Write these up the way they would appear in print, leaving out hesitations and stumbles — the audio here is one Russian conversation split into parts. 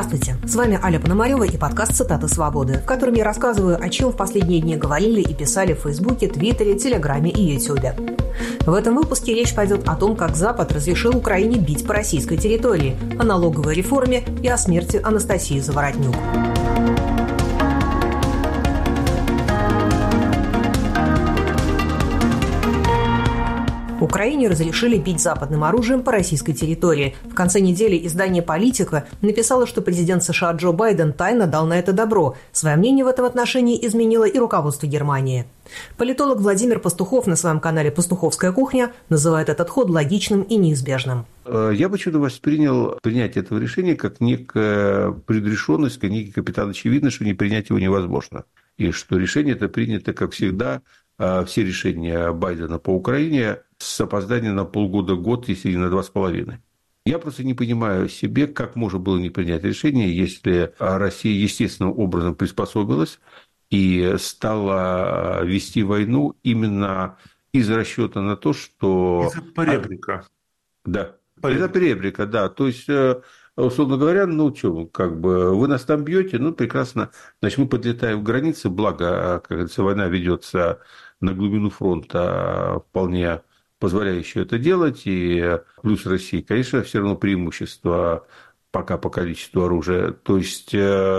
Здравствуйте, с вами Аля Пономарева и подкаст «Цитаты свободы», в котором я рассказываю, о чем в последние дни говорили и писали в Фейсбуке, Твиттере, Телеграме и Ютубе. В этом выпуске речь пойдет о том, как Запад разрешил Украине бить по российской территории, о налоговой реформе и о смерти Анастасии Заворотнюк. Украине разрешили бить западным оружием по российской территории. В конце недели издание «Политика» написало, что президент США Джо Байден тайно дал на это добро. Свое мнение в этом отношении изменило и руководство Германии. Политолог Владимир Пастухов на своем канале «Пастуховская кухня» называет этот ход логичным и неизбежным. Я почему-то воспринял принятие этого решения как некая предрешенность, как некий капитан очевидно, что не принять его невозможно. И что решение это принято, как всегда, все решения Байдена по Украине с опозданием на полгода-год, если не на 2,5. Я просто не понимаю себе, как можно было не принять решение, если Россия естественным образом приспособилась и стала вести войну именно из расчета на то, что... Из-за поребрика. Да, из-за поребрика, да. То есть, условно говоря, вы нас там бьете, прекрасно, значит, мы подлетаем к границе, благо, как говорится, война ведется на глубину фронта, вполне позволяющую это делать, и плюс России, конечно, все равно преимущество пока по количеству оружия. То есть,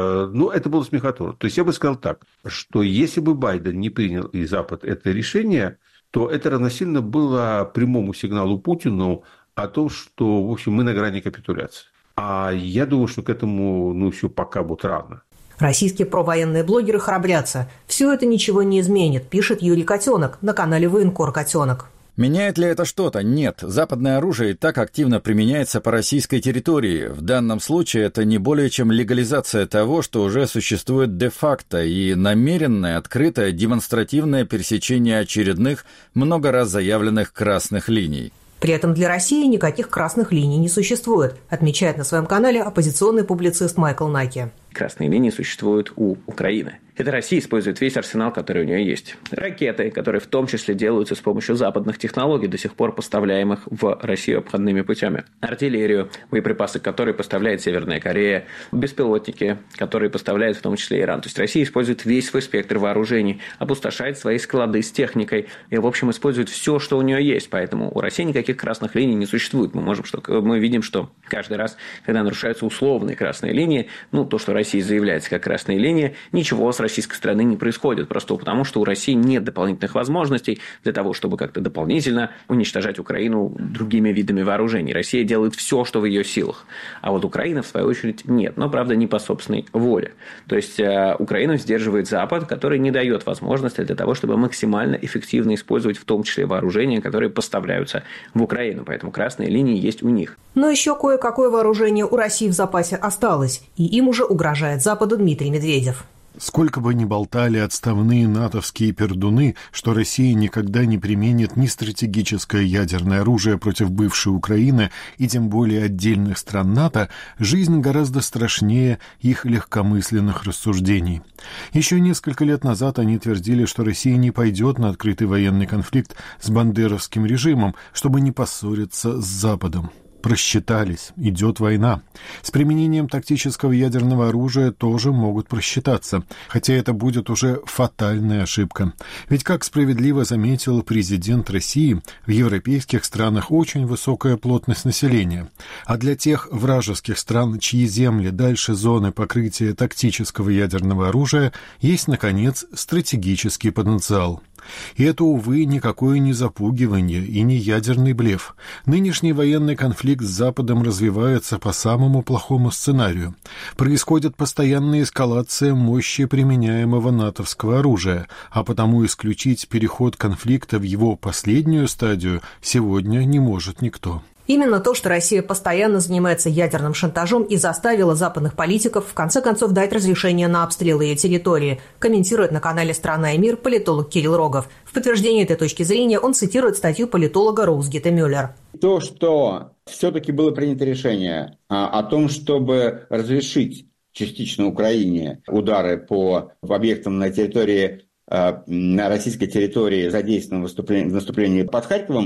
это было смехотворно. То есть, я бы сказал так, что если бы Байден не принял и Запад это решение, то это равносильно было прямому сигналу Путину о том, что, в общем, мы на грани капитуляции. А я думаю, что к этому, еще пока будет рано. Российские провоенные блогеры храбрятся. Все это ничего не изменит, пишет Юрий Котенок на канале «Военкор Котенок». Меняет ли это что-то? Нет. Западное оружие и так активно применяется по российской территории. В данном случае это не более чем легализация того, что уже существует де-факто, и намеренное, открытое, демонстративное пересечение очередных, много раз заявленных красных линий. При этом для России никаких красных линий не существует, отмечает на своем канале оппозиционный публицист Майкл Наки. Красные линии существуют у Украины. Это Россия использует весь арсенал, который у нее есть. Ракеты, которые в том числе делаются с помощью западных технологий, до сих пор поставляемых в Россию обходными путями. Артиллерию, боеприпасы, которые поставляет Северная Корея, беспилотники, которые поставляет в том числе Иран. То есть Россия использует весь свой спектр вооружений, опустошает свои склады с техникой и, в общем, использует все, что у нее есть. Поэтому у России никаких красных линий не существует. Мы видим, что каждый раз, когда нарушаются условные красные линии, то, что Россия заявляется как красные линии, ничего с российской стороны не происходит, просто потому, что у России нет дополнительных возможностей для того, чтобы как-то дополнительно уничтожать Украину другими видами вооружений. Россия делает все, что в ее силах. А вот Украина, в свою очередь, нет. Но, правда, не по собственной воле. То есть, Украину сдерживает Запад, который не дает возможности для того, чтобы максимально эффективно использовать в том числе вооружения, которые поставляются в Украину. Поэтому красные линии есть у них. Но еще кое-какое вооружение у России в запасе осталось, и им уже угрожает Западу Дмитрий Медведев. Сколько бы ни болтали отставные натовские пердуны, что Россия никогда не применит ни стратегическое ядерное оружие против бывшей Украины и тем более отдельных стран НАТО, жизнь гораздо страшнее их легкомысленных рассуждений. Еще несколько лет назад они твердили, что Россия не пойдет на открытый военный конфликт с бандеровским режимом, чтобы не поссориться с Западом. Просчитались. Идет война. С применением тактического ядерного оружия тоже могут просчитаться, хотя это будет уже фатальная ошибка. Ведь, как справедливо заметил президент России, в европейских странах очень высокая плотность населения, а для тех вражеских стран, чьи земли дальше зоны покрытия тактического ядерного оружия, есть, наконец, стратегический потенциал. И это, увы, никакое не запугивание и не ядерный блеф. Нынешний военный конфликт с Западом развивается по самому плохому сценарию. Происходит постоянная эскалация мощи применяемого натовского оружия, а потому исключить переход конфликта в его последнюю стадию сегодня не может никто. Именно то, что Россия постоянно занимается ядерным шантажом и заставила западных политиков в конце концов дать разрешение на обстрелы ее территории, комментирует на канале «Страна и мир» политолог Кирилл Рогов. В подтверждение этой точки зрения он цитирует статью политолога Роузгита Мюллер. То, что все-таки было принято решение о том, чтобы разрешить частично Украине удары по объектам на территории, на российской территории, задействованным в наступлении под Харьковом,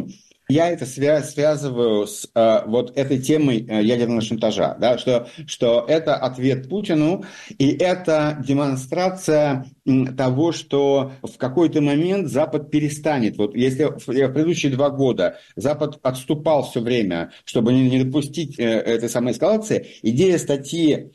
Я это связываю с вот этой темой ядерного шантажа, да, что это ответ Путину, и это демонстрация того, что в какой-то момент Запад перестанет. Вот если в предыдущие 2 года Запад отступал все время, чтобы не допустить этой самой эскалации, идея статьи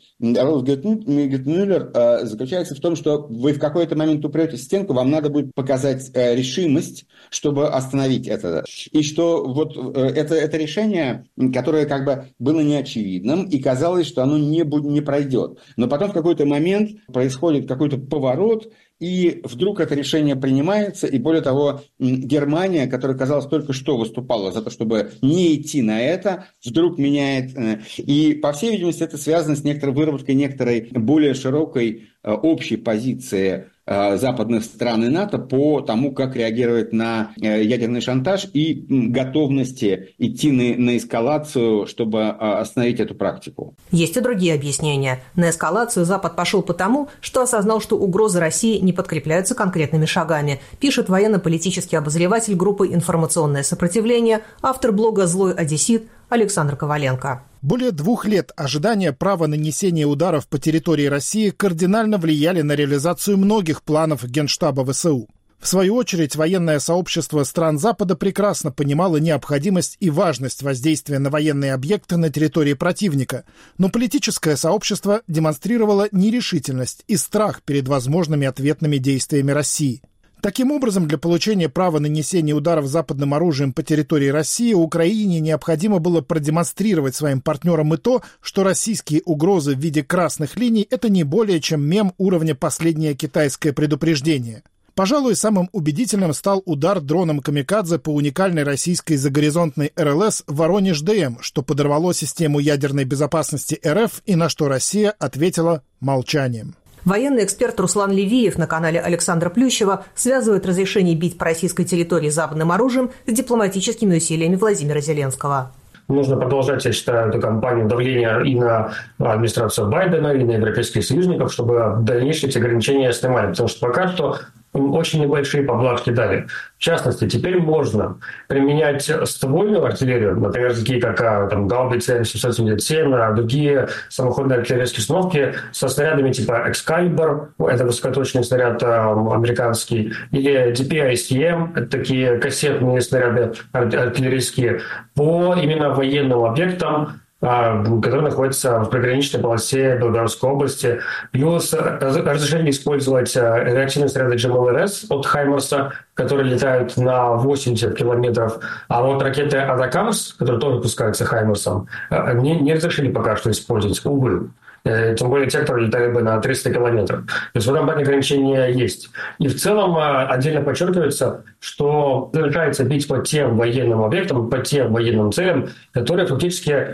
Ролф-Гетмюллер заключается в том, что вы в какой-то момент упретесь в стенку, вам надо будет показать решимость, чтобы остановить это. И что вот это решение, которое как бы было неочевидным, и казалось, что оно не пройдет. Но потом в какой-то момент происходит какой-то поворот, и вдруг это решение принимается, и более того, Германия, которая, казалось, только что выступала за то, чтобы не идти на это, вдруг меняет. И, по всей видимости, это связано с некоторой выработкой некоторой более широкой общей позиции западных стран и НАТО по тому, как реагировать на ядерный шантаж и готовности идти на эскалацию, чтобы остановить эту практику. Есть и другие объяснения. На эскалацию Запад пошел потому, что осознал, что угрозы России не подкрепляются конкретными шагами, пишет военно-политический обозреватель группы «Информационное сопротивление», автор блога «Злой одессит» Александр Коваленко. Более 2 лет ожидания права нанесения ударов по территории России кардинально влияли на реализацию многих планов Генштаба ВСУ. В свою очередь, военное сообщество стран Запада прекрасно понимало необходимость и важность воздействия на военные объекты на территории противника, но политическое сообщество демонстрировало нерешительность и страх перед возможными ответными действиями России. Таким образом, для получения права нанесения ударов западным оружием по территории России Украине необходимо было продемонстрировать своим партнерам и то, что российские угрозы в виде красных линий – это не более чем мем уровня «последнее китайское предупреждение». Пожалуй, самым убедительным стал удар дроном «Камикадзе» по уникальной российской загоризонтной РЛС «Воронеж-ДМ», что подорвало систему ядерной безопасности РФ и на что Россия ответила молчанием. Военный эксперт Руслан Левиев на канале Александра Плющева связывает разрешение бить по российской территории западным оружием с дипломатическими усилиями Владимира Зеленского. Нужно продолжать, я считаю, эту кампанию давления и на администрацию Байдена, и на европейских союзников, чтобы дальнейшие эти ограничения снимали. Потому что пока что очень небольшие поблажки дали. В частности, теперь можно применять ствольную артиллерию, например, такие как гаубицы М777, а другие самоходные артиллерийские установки со снарядами типа Excalibur, это высокоточный снаряд американский, или DPICM, это такие кассетные снаряды артиллерийские, по именно военным объектам, который находится в приграничной полосе Белгородской области. Плюс разрешение использовать реактивные снаряды GMLRS от Хаймарса, которые летают на 80 километров. А вот ракеты Атакамс, которые тоже выпускаются Хаймарсом, не разрешили пока что использовать, увы. Тем более те, которые летали бы на 300 километров. То есть в этом плане ограничения есть. И в целом отдельно подчеркивается, что разрешается бить по тем военным объектам, по тем военным целям, которые фактически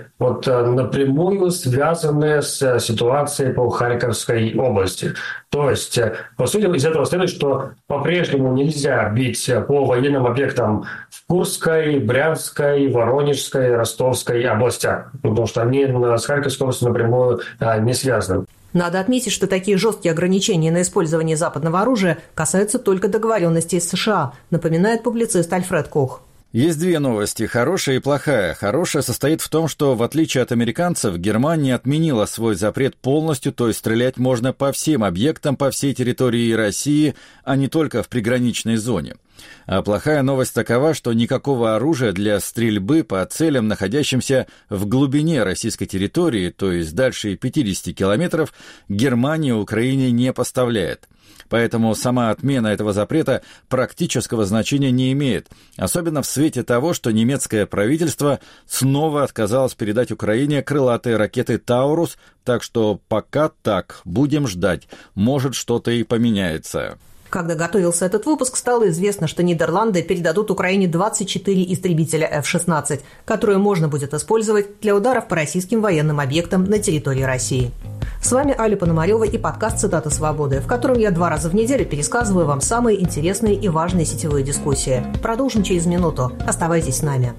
напрямую связаны с ситуацией по Харьковской области. То есть, по сути, из этого следует, что по-прежнему нельзя бить по военным объектам в Курской, Брянской, Воронежской, Ростовской областях, потому что они с Харьковской областью напрямую не связаны. Надо отметить, что такие жесткие ограничения на использование западного оружия касаются только договоренностей с США, напоминает публицист Альфред Кох. Есть 2 новости, хорошая и плохая. Хорошая состоит в том, что, в отличие от американцев, Германия отменила свой запрет полностью, то есть стрелять можно по всем объектам по всей территории России, а не только в приграничной зоне. А плохая новость такова, что никакого оружия для стрельбы по целям, находящимся в глубине российской территории, то есть дальше 50 километров, Германия Украине не поставляет. Поэтому сама отмена этого запрета практического значения не имеет, особенно в свете того, что немецкое правительство снова отказалось передать Украине крылатые ракеты «Таурус», так что пока так, будем ждать, может что-то и поменяется. Когда готовился этот выпуск, стало известно, что Нидерланды передадут Украине 24 истребителя F-16, которые можно будет использовать для ударов по российским военным объектам на территории России. С вами Аля Пономарева и подкаст «Цитаты свободы», в котором я 2 раза в неделю пересказываю вам самые интересные и важные сетевые дискуссии. Продолжим через минуту. Оставайтесь с нами.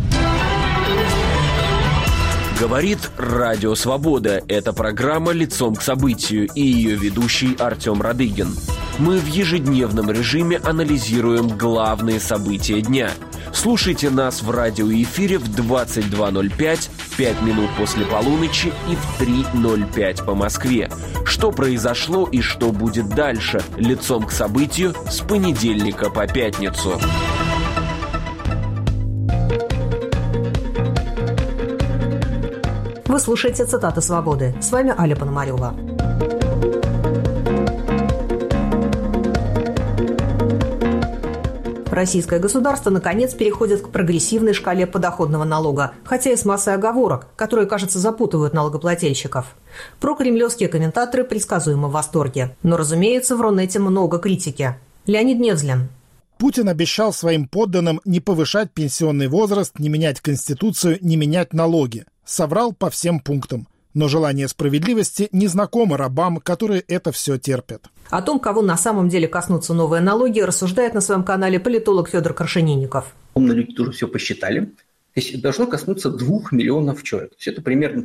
Говорит Радио Свобода. Это программа «Лицом к событию» и ее ведущий Артем Радыгин. Мы в ежедневном режиме анализируем главные события дня. Слушайте нас в радиоэфире в 22:05, 5 минут после полуночи и в 3:05 по Москве. Что произошло и что будет дальше? Лицом к событию с понедельника по пятницу. Вы слушаете «Цитаты свободы». С вами Аля Пономарева. Российское государство, наконец, переходит к прогрессивной шкале подоходного налога, хотя и с массой оговорок, которые, кажется, запутывают налогоплательщиков. Прокремлевские комментаторы предсказуемо в восторге. Но, разумеется, в Рунете много критики. Леонид Невзлин. Путин обещал своим подданным не повышать пенсионный возраст, не менять Конституцию, не менять налоги. Соврал по всем пунктам. Но желание справедливости не знакомо рабам, которые это все терпят. О том, кого на самом деле коснутся новые налоги, рассуждает на своем канале политолог Федор Крашенинников. Умные люди тоже все посчитали. То есть должно коснуться 2 миллионов человек. То есть это примерно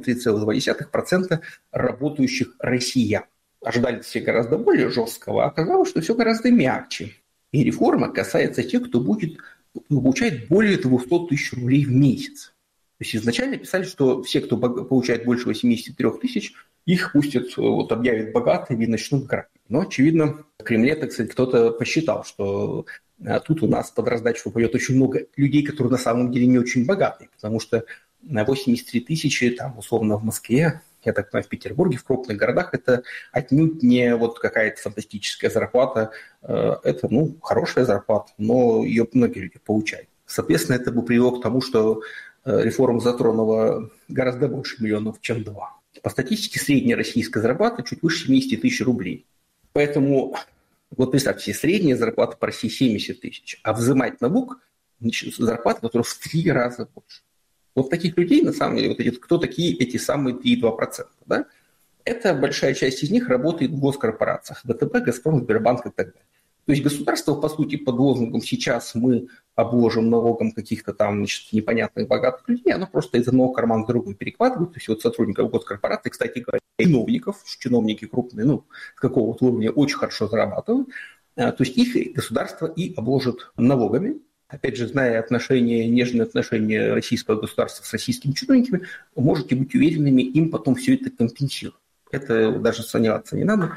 3,2% работающих россиян. Ожидали все гораздо более жесткого, а оказалось, что все гораздо мягче. И реформа касается тех, кто будет получать более 200 тысяч рублей в месяц. То есть изначально писали, что все, кто получает больше 83 тысяч, их пустят, объявят богатыми и начнут грабить. Но, очевидно, в Кремле, так сказать, кто-то посчитал, что тут у нас под раздачу попадет очень много людей, которые на самом деле не очень богатые, потому что на 83 тысячи, там, условно, в Москве, я так понимаю, в Петербурге, в крупных городах, это отнюдь не какая-то фантастическая зарплата, это, хорошая зарплата, но ее многие люди получают. Соответственно, это бы привело к тому, что реформа затронула гораздо больше миллионов, чем 2. По статистике, средняя российская зарплата чуть выше 70 тысяч рублей. Поэтому, представьте себе, средняя зарплата по России 70 тысяч, а взимать налог зарплата, которая в 3 раза больше. Таких людей, на самом деле, кто такие эти самые 3,2%? Да? Это большая часть из них работает в госкорпорациях. ВТБ, Газпром, Сбербанк и так далее. То есть государство, по сути, под лозунгом «сейчас мы обложим налогом каких-то там, непонятных богатых людей», оно просто из одного кармана в другой перекладывает. То есть сотрудников госкорпорации, кстати говоря, чиновников, чиновники крупные, с какого-то уровня очень хорошо зарабатывают, то есть их государство и обложит налогами. Опять же, зная нежные отношения российского государства с российскими чиновниками, вы можете быть уверенными, им потом все это компенсируют. Это даже сомневаться не надо.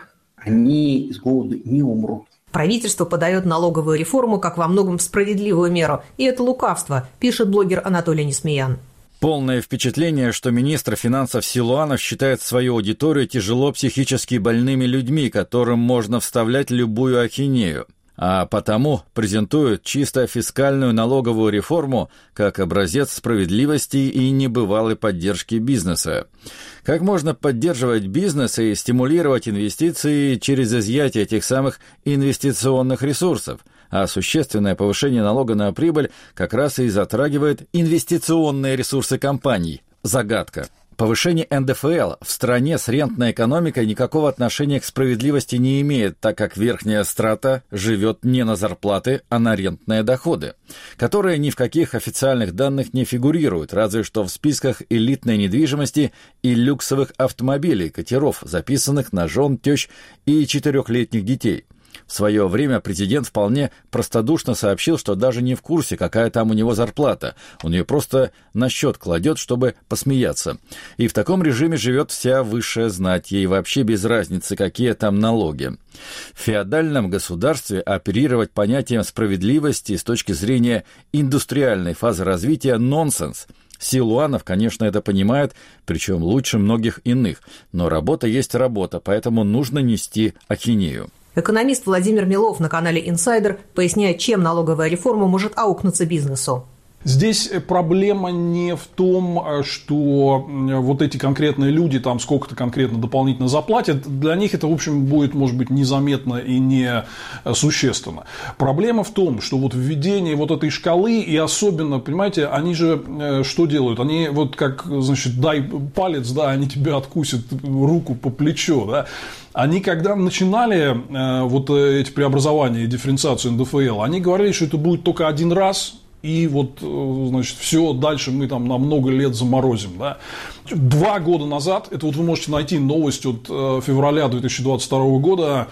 Они с голоду не умрут. Правительство подает налоговую реформу как во многом справедливую меру. И это лукавство, пишет блогер Анатолий Несмеян. Полное впечатление, что министр финансов Силуанов считает свою аудиторию тяжело психически больными людьми, которым можно вставлять любую ахинею. А потому презентуют чисто фискальную налоговую реформу как образец справедливости и небывалой поддержки бизнеса. Как можно поддерживать бизнес и стимулировать инвестиции через изъятие этих самых инвестиционных ресурсов? А существенное повышение налога на прибыль как раз и затрагивает инвестиционные ресурсы компаний. Загадка. Повышение НДФЛ в стране с рентной экономикой никакого отношения к справедливости не имеет, так как верхняя страта живет не на зарплаты, а на рентные доходы, которые ни в каких официальных данных не фигурируют, разве что в списках элитной недвижимости и люксовых автомобилей, катеров, записанных на жен, тещ и 4-летних детей. В свое время президент вполне простодушно сообщил, что даже не в курсе, какая там у него зарплата. Он ее просто на счет кладет, чтобы посмеяться. И в таком режиме живет вся высшая знать, ей вообще без разницы, какие там налоги. В феодальном государстве оперировать понятием справедливости с точки зрения индустриальной фазы развития – нонсенс. Силуанов, конечно, это понимает, причем лучше многих иных. Но работа есть работа, поэтому нужно нести ахинею. Экономист Владимир Милов на канале «Инсайдер» поясняет, чем налоговая реформа может аукнуться бизнесу. Здесь проблема не в том, что вот эти конкретные люди там сколько-то конкретно дополнительно заплатят. Для них это, в общем, будет, может быть, незаметно и не существенно. Проблема в том, что вот введение вот этой шкалы, и особенно, понимаете, они же что делают? Они вот как, значит, дай палец, да, они тебе откусят руку по плечу, да. Они, когда начинали вот эти преобразования и дифференциацию НДФЛ, они говорили, что это будет только один раз, и вот, значит, все, дальше мы там на много лет заморозим, да. 2 года назад, это вот вы можете найти новость от февраля 2022 года,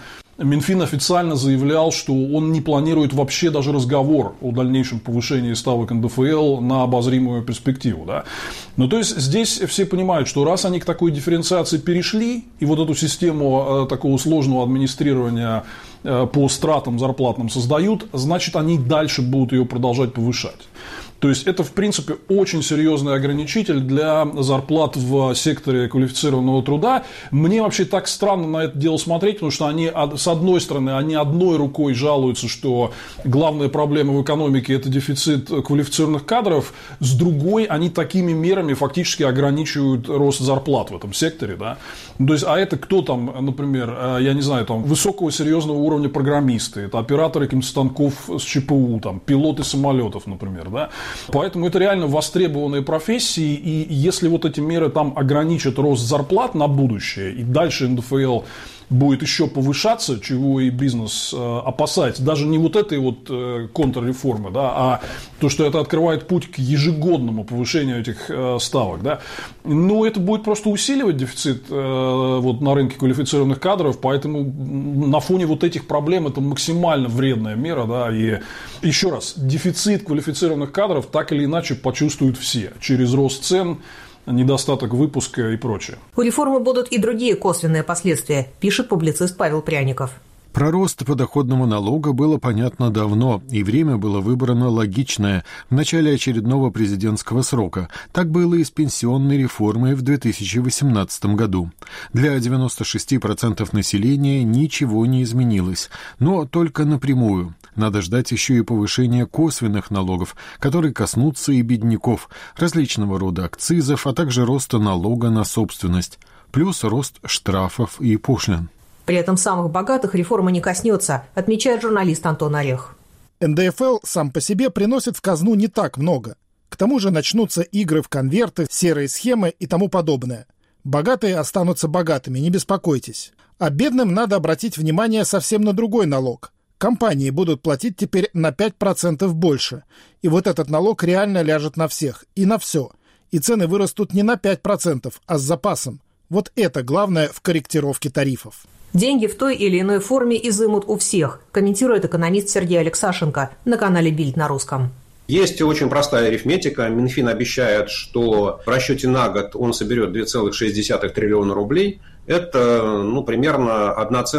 Минфин официально заявлял, что он не планирует вообще даже разговор о дальнейшем повышении ставок НДФЛ на обозримую перспективу. Да? Ну, то есть, здесь все понимают, что раз они к такой дифференциации перешли, и вот эту систему такого сложного администрирования по стратам зарплатным создают, значит, они дальше будут ее продолжать повышать. То есть, это, в принципе, очень серьезный ограничитель для зарплат в секторе квалифицированного труда. Мне вообще так странно на это дело смотреть, потому что они, с одной стороны, они одной рукой жалуются, что главная проблема в экономике – это дефицит квалифицированных кадров, с другой, они такими мерами фактически ограничивают рост зарплат в этом секторе. Да? То есть, а это кто там, например, я не знаю, там, высокого серьезного уровня программисты, это операторы каких-то станков с ЧПУ, там, пилоты самолетов, например, да? Поэтому это реально востребованные профессии, и если вот эти меры там ограничат рост зарплат на будущее, и дальше НДФЛ будет еще повышаться, чего и бизнес опасается, даже не вот этой вот контрреформы, да, а то, что это открывает путь к ежегодному повышению этих ставок, да, но это будет просто усиливать дефицит вот на рынке квалифицированных кадров, поэтому на фоне вот этих проблем это максимально вредная мера, да, и еще раз, дефицит квалифицированных кадров так или иначе почувствуют все через рост цен, недостаток выпуска и прочее. У реформы будут и другие косвенные последствия, пишет публицист Павел Пряников. Про рост подоходного налога было понятно давно, и время было выбрано логичное в начале очередного президентского срока. Так было и с пенсионной реформой в 2018 году. Для 96% населения ничего не изменилось, но только напрямую. Надо ждать еще и повышения косвенных налогов, которые коснутся и бедняков, различного рода акцизов, а также роста налога на собственность, плюс рост штрафов и пошлин. При этом самых богатых реформа не коснется, отмечает журналист Антон Орех. НДФЛ сам по себе приносит в казну не так много. К тому же начнутся игры в конверты, серые схемы и тому подобное. Богатые останутся богатыми, не беспокойтесь. А бедным надо обратить внимание совсем на другой налог. Компании будут платить теперь на 5% больше. И вот этот налог реально ляжет на всех и на все. И цены вырастут не на 5%, а с запасом. Вот это главное в корректировке тарифов. Деньги в той или иной форме изымут у всех, комментирует экономист Сергей Алексашенко на канале «Бильд» на русском. Есть очень простая арифметика. Минфин обещает, что в расчете на год он соберет 2,6 триллиона рублей. Это примерно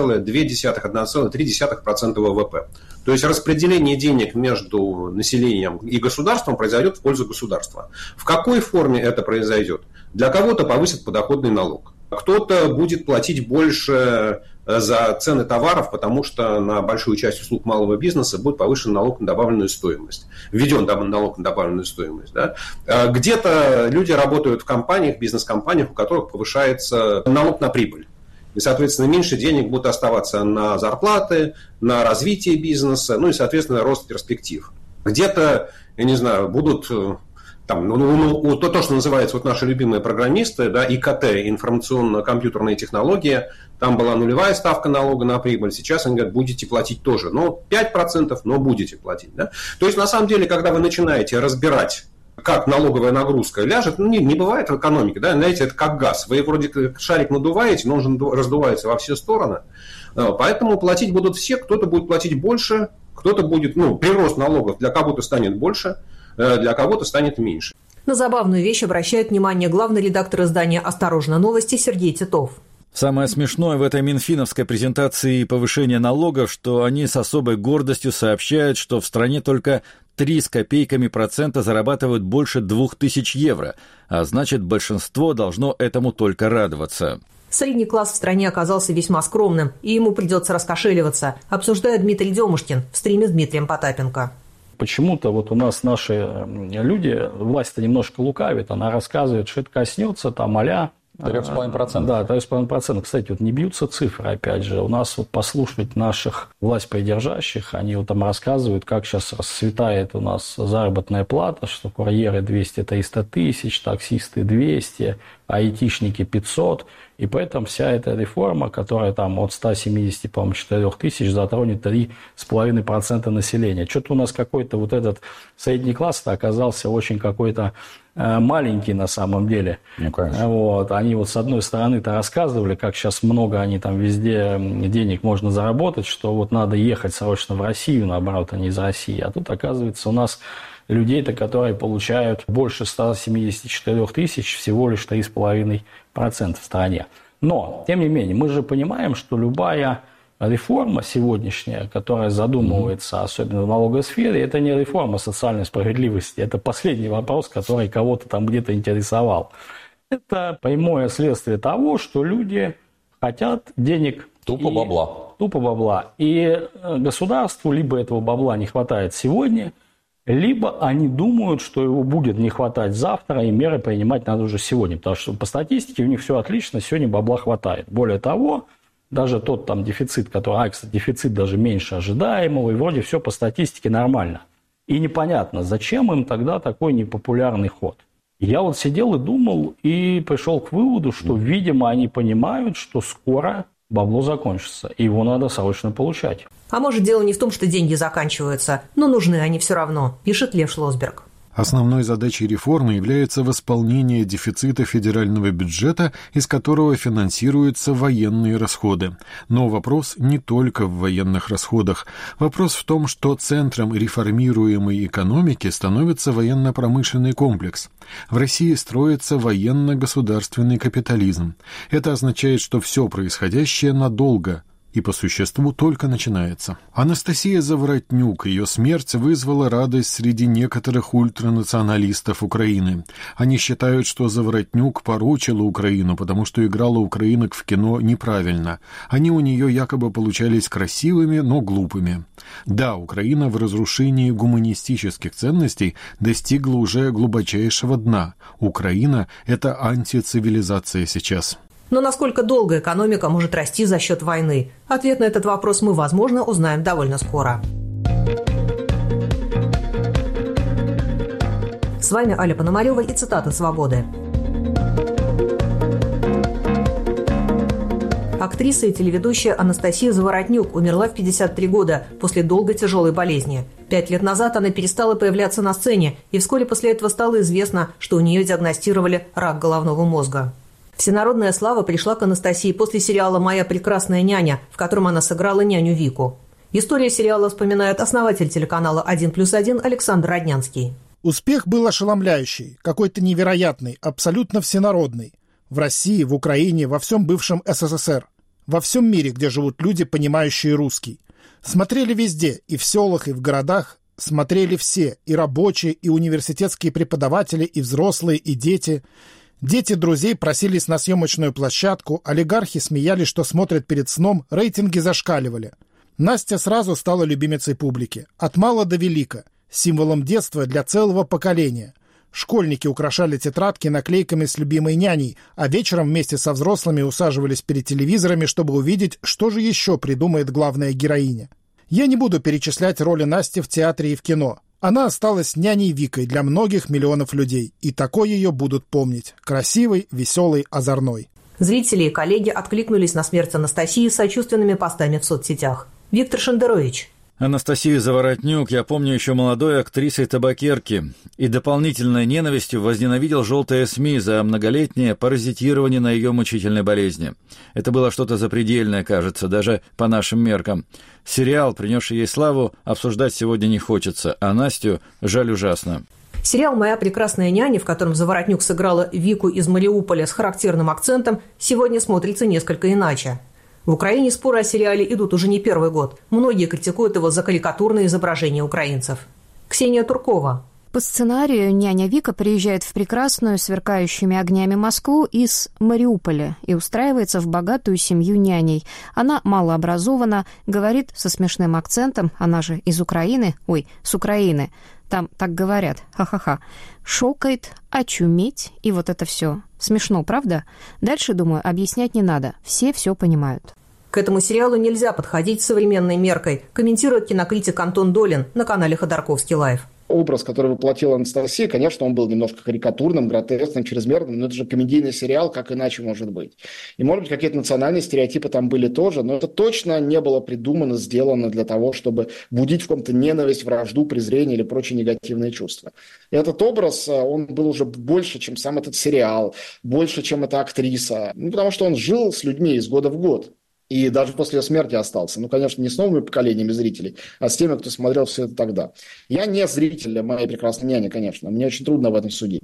1,2-1,3% ВВП. То есть распределение денег между населением и государством произойдет в пользу государства. В какой форме это произойдет? Для кого-то повысят подоходный налог. Кто-то будет платить больше за цены товаров, потому что на большую часть услуг малого бизнеса будет повышен налог на добавленную стоимость. Введен налог на добавленную стоимость. Да? Где-то люди работают в компаниях, бизнес-компаниях, у которых повышается налог на прибыль. И, соответственно, меньше денег будет оставаться на зарплаты, на развитие бизнеса, и, соответственно, рост перспектив. Где-то, я не знаю, будут... то, что называется наши любимые программисты, да, ИКТ, информационно-компьютерные технологии, там была нулевая ставка налога на прибыль, сейчас они говорят, будете платить тоже, 5%, но будете платить. Да? То есть, на самом деле, когда вы начинаете разбирать, как налоговая нагрузка ляжет, не бывает в экономике, да, знаете, это как газ, вы вроде как шарик надуваете, но он же раздувается во все стороны, поэтому платить будут все, кто-то будет платить больше, кто-то будет, прирост налогов для кого-то станет больше, для кого-то станет меньше. На забавную вещь обращает внимание главный редактор издания «Осторожно! Новости» Сергей Титов. Самое смешное в этой минфиновской презентации повышения налогов, что они с особой гордостью сообщают, что в стране только 3 с копейками процента зарабатывают больше 2000 евро, а значит, большинство должно этому только радоваться. Средний класс в стране оказался весьма скромным, и ему придется раскошеливаться, обсуждает Дмитрий Демушкин в стриме с Дмитрием Потапенко. Почему-то у нас наши люди, власть-то немножко лукавит, она рассказывает, что это коснется а-ля 3,5%. Да, 3,5%. Кстати, не бьются цифры, опять же. У нас послушать наших власть придержащих, они там рассказывают, как сейчас расцветает у нас заработная плата, что курьеры 200-300 тысяч, таксисты 200, айтишники 500. И поэтому вся эта реформа, которая там от 174 тысяч затронет 3,5% населения. Что-то у нас какой-то вот этот средний класс-то оказался очень какой-то маленький на самом деле. Ну, конечно. Вот. Они вот с одной стороны-то рассказывали, как сейчас много они там везде денег можно заработать, что вот надо ехать срочно в Россию, наоборот, а не из России. А тут, оказывается, у нас людей-то, которые получают больше 174 тысяч, всего лишь 3,5% в стране. Но, тем не менее, мы же понимаем, что любая реформа сегодняшняя, которая задумывается, особенно в налоговой сфере, это не реформа социальной справедливости, это последний вопрос, который кого-то там где-то интересовал. Это прямое следствие того, что люди хотят денег. Тупо бабла. Тупо бабла. И государству либо этого бабла не хватает сегодня, либо они думают, что его будет не хватать завтра, и меры принимать надо уже сегодня. Потому что по статистике у них все отлично, сегодня бабла хватает. Более того, даже тот там дефицит, который, кстати, дефицит даже меньше ожидаемого, и вроде все по статистике нормально. И непонятно, зачем им тогда такой непопулярный ход. Я вот сидел и думал, и пришел к выводу, что, видимо, они понимают, что скоро бабло закончится, и его надо срочно получать. А может, дело не в том, что деньги заканчиваются, но нужны они все равно, пишет Лев Шлосберг. Основной задачей реформы является восполнение дефицита федерального бюджета, из которого финансируются военные расходы. Но вопрос не только в военных расходах. Вопрос в том, что центром реформируемой экономики становится военно-промышленный комплекс. В России строится военно-государственный капитализм. Это означает, что все происходящее надолго и по существу только начинается. Анастасия Заворотнюк, ее смерть вызвала радость среди некоторых ультранационалистов Украины. Они считают, что Заворотнюк порочила Украину, потому что играла украинок в кино неправильно. Они у нее якобы получались красивыми, но глупыми. Да, Украина в разрушении гуманистических ценностей достигла уже глубочайшего дна. Украина – это антицивилизация сейчас. Но насколько долго экономика может расти за счет войны? Ответ на этот вопрос мы, возможно, узнаем довольно скоро. С вами Аля Пономарева и цитата «Свободы». Актриса и телеведущая Анастасия Заворотнюк умерла в 53 года после долгой тяжелой болезни. 5 лет назад она перестала появляться на сцене, и вскоре после этого стало известно, что у нее диагностировали рак головного мозга. Всенародная слава пришла к Анастасии после сериала «Моя прекрасная няня», в котором она сыграла няню Вику. Историю сериала вспоминает основатель телеканала «1+1» Александр Роднянский. Успех был ошеломляющий, какой-то невероятный, абсолютно всенародный. В России, в Украине, во всем бывшем СССР. Во всем мире, где живут люди, понимающие русский. Смотрели везде, и в селах, и в городах. Смотрели все, и рабочие, и университетские преподаватели, и взрослые, и дети. Дети друзей просились на съемочную площадку, олигархи смеялись, что смотрят перед сном, рейтинги зашкаливали. Настя сразу стала любимицей публики. От мала до велика. Символом детства для целого поколения. Школьники украшали тетрадки наклейками с любимой няней, а вечером вместе со взрослыми усаживались перед телевизорами, чтобы увидеть, что же еще придумает главная героиня. Я не буду перечислять роли Насти в театре и в кино. Она осталась няней Викой для многих миллионов людей, и такой ее будут помнить. Красивой, веселой, озорной. Зрители и коллеги откликнулись на смерть Анастасии сочувственными постами в соцсетях. Виктор Шендерович. Анастасию Заворотнюк я помню еще молодой актрисой табакерки и дополнительной ненавистью возненавидел желтые СМИ за многолетнее паразитирование на ее мучительной болезни. Это было что-то запредельное, кажется, даже по нашим меркам. Сериал, принесший ей славу, обсуждать сегодня не хочется, а Настю жаль ужасно. Сериал «Моя прекрасная няня», в котором Заворотнюк сыграла Вику из Мариуполя с характерным акцентом, сегодня смотрится несколько иначе. В Украине споры о сериале идут уже не первый год. Многие критикуют его за карикатурное изображение украинцев. Ксения Туркова. По сценарию няня Вика приезжает в прекрасную, сверкающими огнями Москву из Мариуполя и устраивается в богатую семью няней. Она малообразована, говорит со смешным акцентом, она же из Украины, с Украины. Там так говорят, ха-ха-ха. Шокает, очуметь, и вот это все. Смешно, правда? Дальше, думаю, объяснять не надо. Все понимают. К этому сериалу нельзя подходить с современной меркой, комментирует кинокритик Антон Долин на канале Ходорковский Лайв. Образ, который воплотила Анастасия, конечно, он был немножко карикатурным, гротескным, чрезмерным, но это же комедийный сериал, как иначе может быть. И, может быть, какие-то национальные стереотипы там были тоже, но это точно не было придумано, сделано для того, чтобы будить в ком-то ненависть, вражду, презрение или прочие негативные чувства. И этот образ, он был уже больше, чем сам этот сериал, больше, чем эта актриса, потому что он жил с людьми из года в год. И даже после ее смерти остался. Ну, конечно, не с новыми поколениями зрителей, а с теми, кто смотрел все это тогда. Я не зритель «Моей прекрасной няни», конечно. Мне очень трудно в этом судить.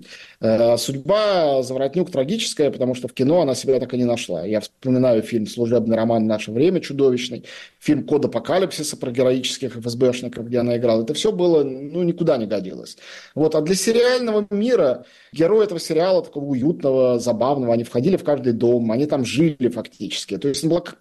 Судьба Заворотнюк трагическая, потому что в кино она себя так и не нашла. Я вспоминаю фильм «Служебный роман. Наше время» чудовищный, фильм «Код апокалипсиса» про героических ФСБшников, где она играла. Это все было, никуда не годилось. Вот. А для сериального мира герои этого сериала, такого уютного, забавного, они входили в каждый дом, они там жили фактически. То есть, была как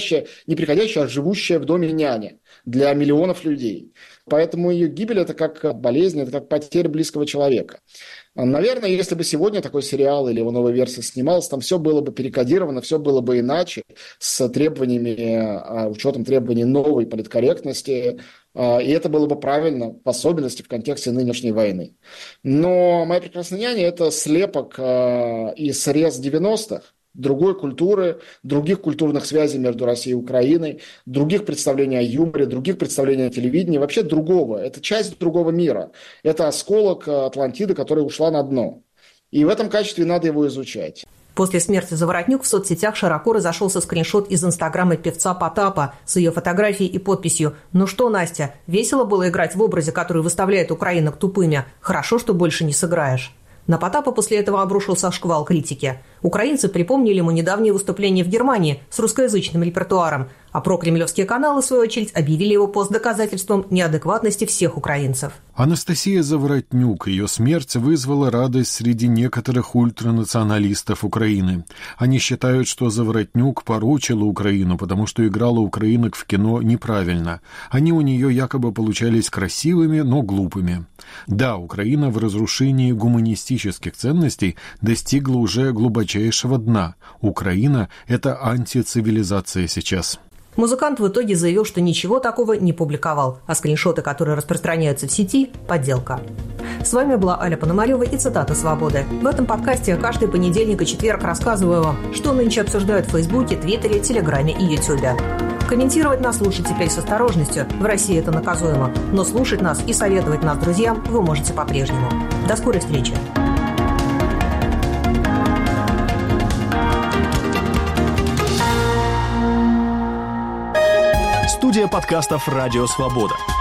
не приходящая, а живущая в доме няня для миллионов людей. Поэтому ее гибель – это как болезнь, это как потеря близкого человека. Наверное, если бы сегодня такой сериал или его новая версия снималась, там все было бы перекодировано, все было бы иначе, с требованиями, учетом требований новой политкорректности, и это было бы правильно, в особенности в контексте нынешней войны. Но «Моя прекрасная няня» – это слепок и срез 90-х, другой культуры, других культурных связей между Россией и Украиной, других представлений о юморе, других представлений о телевидении, вообще другого. Это часть другого мира. Это осколок Атлантиды, которая ушла на дно. И в этом качестве надо его изучать. После смерти Заворотнюк в соцсетях широко разошелся скриншот из инстаграма певца Потапа с ее фотографией и подписью: «Ну что, Настя, весело было играть в образе, который выставляет украинок тупыми? Хорошо, что больше не сыграешь». На Потапа после этого обрушился шквал критики. Украинцы припомнили ему недавнее выступление в Германии с русскоязычным репертуаром, а прокремлевские каналы, в свою очередь, объявили его пост доказательством неадекватности всех украинцев. Анастасия Заворотнюк, ее смерть вызвала радость среди некоторых ультранационалистов Украины. Они считают, что Заворотнюк порочила Украину, потому что играла украинок в кино неправильно. Они у нее якобы получались красивыми, но глупыми. Да, Украина в разрушении гуманистических ценностей достигла уже глубочайшего дна. Украина – это антицивилизация сейчас. Музыкант в итоге заявил, что ничего такого не публиковал, а скриншоты, которые распространяются в сети – подделка. С вами была Аля Пономарева и цитата «Свободы». В этом подкасте каждый понедельник и четверг рассказываю вам, что нынче обсуждают в Фейсбуке, Твиттере, Телеграме и Ютубе. Комментировать нас лучше теперь с осторожностью. В России это наказуемо. Но слушать нас и советовать нас друзьям вы можете по-прежнему. До скорой встречи. Студия подкастов «Радио Свобода».